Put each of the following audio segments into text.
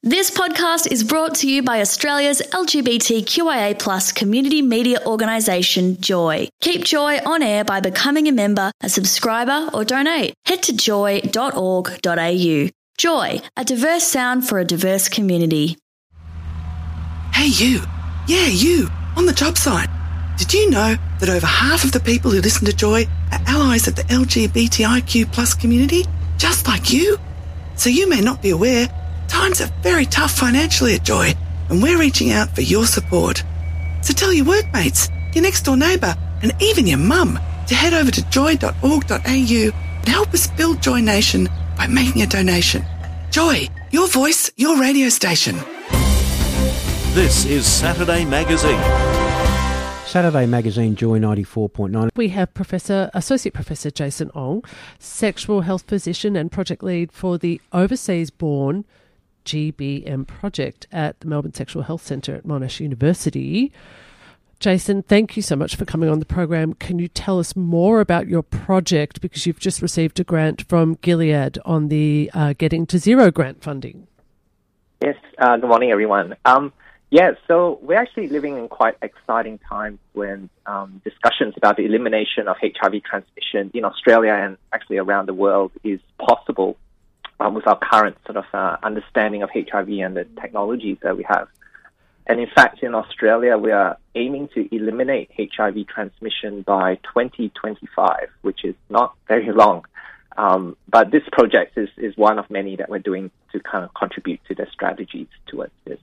This podcast is brought to you by Australia's LGBTQIA+ community media organisation, Joy. Keep Joy on air by becoming a member, a subscriber or donate. Head to joy.org.au. Joy, a diverse sound for a diverse community. Hey you! Yeah, you! On the job site. Did you know that over half of the people who listen to Joy are allies of the LGBTIQ+ community, just like you? So you may not be aware, times are very tough financially at Joy, and we're reaching out for your support. So tell your workmates, your next door neighbour, and even your mum to head over to joy.org.au and help us build Joy Nation by making a donation. Joy, your voice, your radio station. This is Saturday Magazine. Saturday Magazine, Joy 94.9. We have Associate Professor Jason Ong, Sexual Health Physician and Project Lead for the Overseas Born GBM project at the Melbourne Sexual Health Centre at Monash University. Jason, thank you so much for coming on the program. Can you tell us more about your project, because you've just received a grant from Gilead on the Getting to Zero grant funding? Yes, good morning, everyone. So we're actually living in quite exciting times when discussions about the elimination of HIV transmission in Australia and actually around the world is possible with our current sort of understanding of HIV and the technologies that we have. And in fact, in Australia, we are aiming to eliminate HIV transmission by 2025, which is not very long. But this project is one of many that we're doing to kind of contribute to the strategies towards this.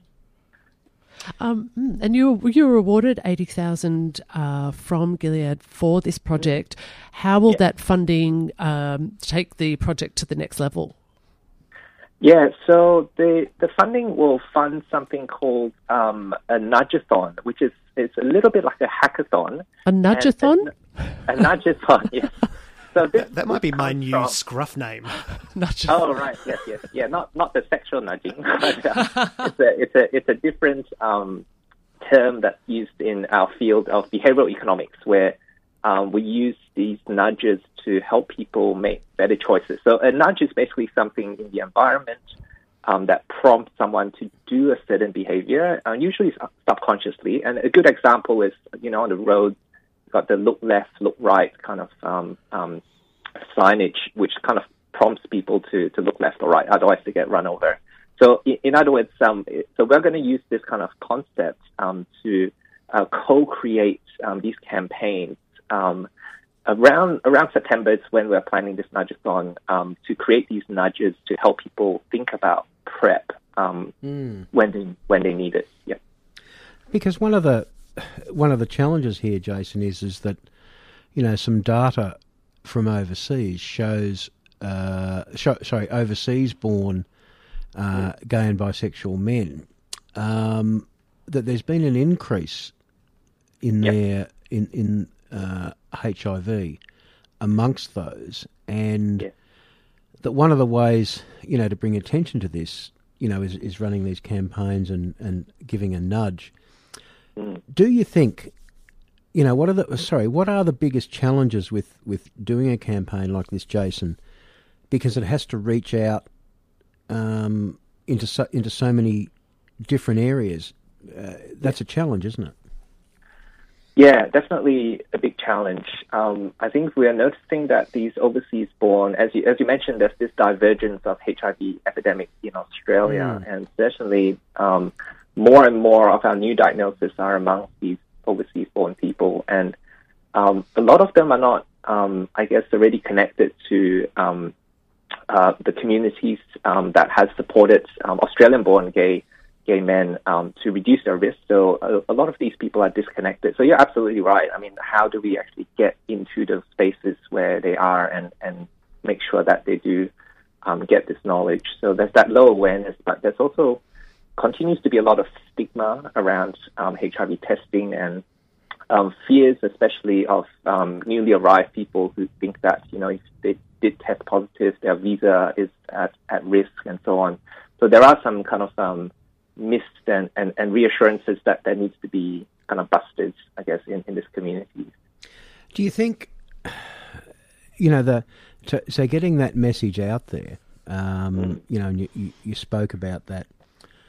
And you were awarded $80,000 from Gilead for this project. How will that funding take the project to the next level? Yeah, so the funding will fund something called a nudgeathon, which is it's a little bit like a hackathon. A nudgeathon? A nudgeathon, yes. So that might be my new scruff name. Oh, right, yes. Yeah, not the sexual nudging, but it's a different term that's used in our field of behavioral economics, where we use these nudges to help people make better choices. So a nudge is basically something in the environment that prompts someone to do a certain behavior, usually subconsciously. And a good example is, on the road, you've got the look left, look right kind of signage, which kind of prompts people to look left or right, otherwise they get run over. So in other words, so we're going to use this kind of concept to co-create these campaigns. Around September is when we're planning this nudgeathon to create these nudges to help people think about PrEP when they need it. Yeah. Because one of the challenges here, Jason, is that some data from overseas shows overseas born gay and bisexual men that there's been an increase in their in HIV amongst those, and that one of the ways to bring attention to this is running these campaigns and giving a nudge. Do you think what are the biggest challenges with doing a campaign like this, Jason? Because it has to reach out into so many different areas. That's a challenge, isn't it? Yeah, definitely a big challenge. I think we are noticing that these overseas born, as you mentioned, there's this divergence of HIV epidemic in Australia, and certainly more and more of our new diagnoses are among these overseas born people, and a lot of them are not, already connected to the communities that has supported Australian born gay men to reduce their risk. So a lot of these people are disconnected. So you're absolutely right. I mean, how do we actually get into those spaces where they are and make sure that they do get this knowledge? So there's that low awareness, but there's also continues to be a lot of stigma around HIV testing and fears, especially of newly arrived people who think that, if they did test positive, their visa is at risk and so on. So there are some kind of myths and reassurances that needs to be kind of busted, I guess, in this community. Do you think, so getting that message out there, and you spoke about that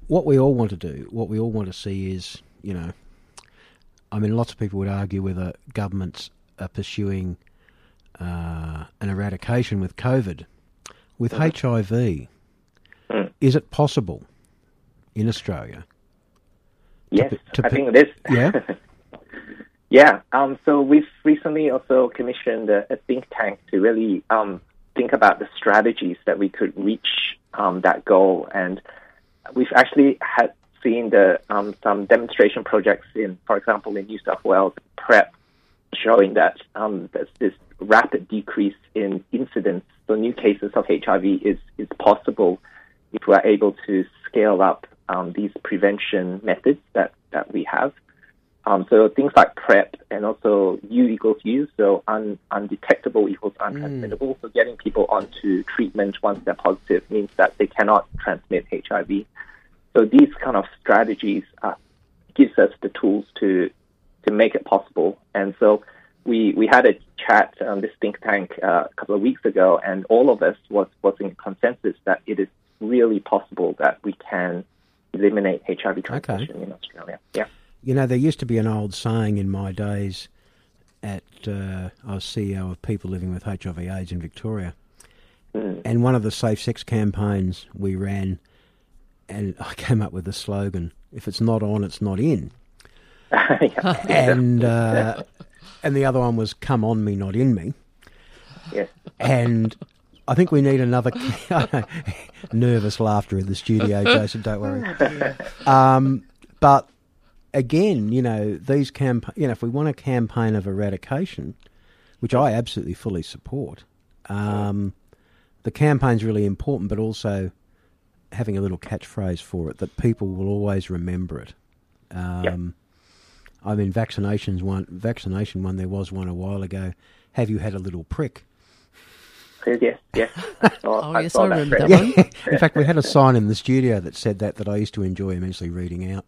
what we all want to do, what we all want to see is, you know, I mean, lots of people would argue whether governments are pursuing an eradication with COVID. With HIV, is it possible in Australia? Yes, I think it is. Yeah? Yeah. So we've recently also commissioned a think tank to really think about the strategies that we could reach that goal. And we've actually seen some demonstration projects for example, in New South Wales, PrEP, showing that there's this rapid decrease in incidence. So new cases of HIV is possible if we're able to scale up these prevention methods that we have. So things like PrEP and also U equals U, so undetectable equals untransmittable. So getting people onto treatment once they're positive means that they cannot transmit HIV. So these kind of strategies gives us the tools to make it possible. And so we had a chat on this think tank a couple of weeks ago, and all of us was in consensus that it is really possible that we can eliminate HIV transmission in Australia. Yeah. You know, there used to be an old saying in my days I was CEO of People Living with HIV/AIDS in Victoria, and one of the safe sex campaigns we ran, and I came up with the slogan, if it's not on, it's not in. And the other one was come on me, not in me. Yes. And I think we need another nervous laughter in the studio, Jason, don't worry. But again, you know, these if we want a campaign of eradication, which I absolutely fully support, the campaign's really important, but also having a little catchphrase for it that people will always remember it. I mean, vaccination one, there was one a while ago. Have you had a little prick? Yes. I remember that one. In fact, we had a sign in the studio that said that I used to enjoy immensely reading out.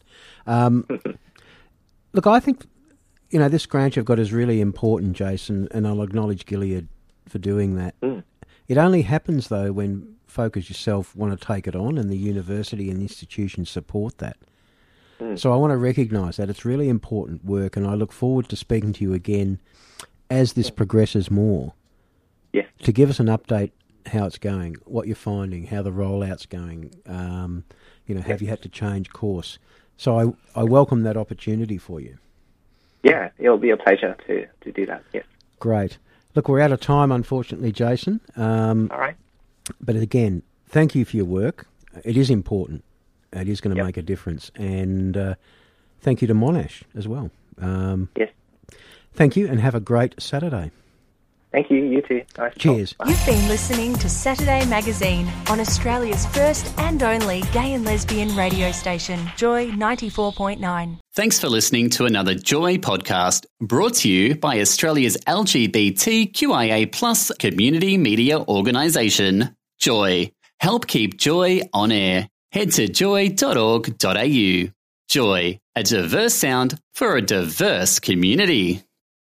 Look, I think, you know, this grant you've got is really important, Jason, and I'll acknowledge Gilead for doing that. It only happens, though, when folk as yourself want to take it on and the university and institutions support that. So I want to recognise that. It's really important work, and I look forward to speaking to you again as this progresses more. Yes. To give us an update how it's going, what you're finding, how the rollout's going, you know, have you had to change course? So I welcome that opportunity for you. Yeah, it'll be a pleasure to do that, yes. Great. Look, we're out of time, unfortunately, Jason. All right. But again, thank you for your work. It is important. It is going to make a difference. And thank you to Monash as well. Yes. Thank you, and have a great Saturday. Thank you. You too. Nice. Cheers. You've been listening to Saturday Magazine on Australia's first and only gay and lesbian radio station, Joy 94.9. Thanks for listening to another Joy podcast brought to you by Australia's LGBTQIA+ community media organisation, Joy. Help keep Joy on air. Head to joy.org.au. Joy, a diverse sound for a diverse community.